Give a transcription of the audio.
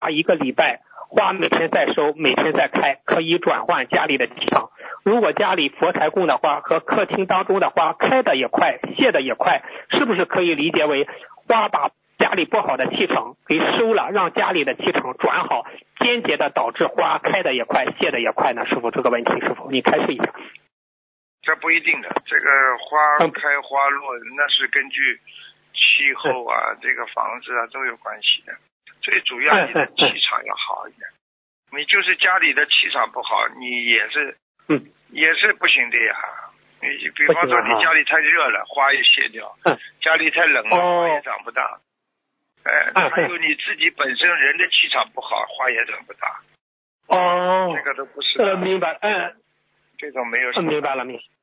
1个礼拜，花每天在收，每天在开，可以转换家里的气场。如果家里佛台供的花和客厅当中的花开的也快，谢的也快，是不是可以理解为花把家里不好的气场给收了，让家里的气场转好，间接的导致花开的也快，谢的也快呢？师傅，这个问题师傅你开示一下。 这不一定的，这个花开花落那是根据气候啊，这个房子啊都有关系的。最主要你的气场要好一点，你就是家里的气场不好，你也是不行的呀。你比方说你家里太热了，花也谢掉；家里太冷了，花也长不大。还有你自己本身人的气场不好，花也长不大。这个都不是。 明白。 这种没有什么。 明白了，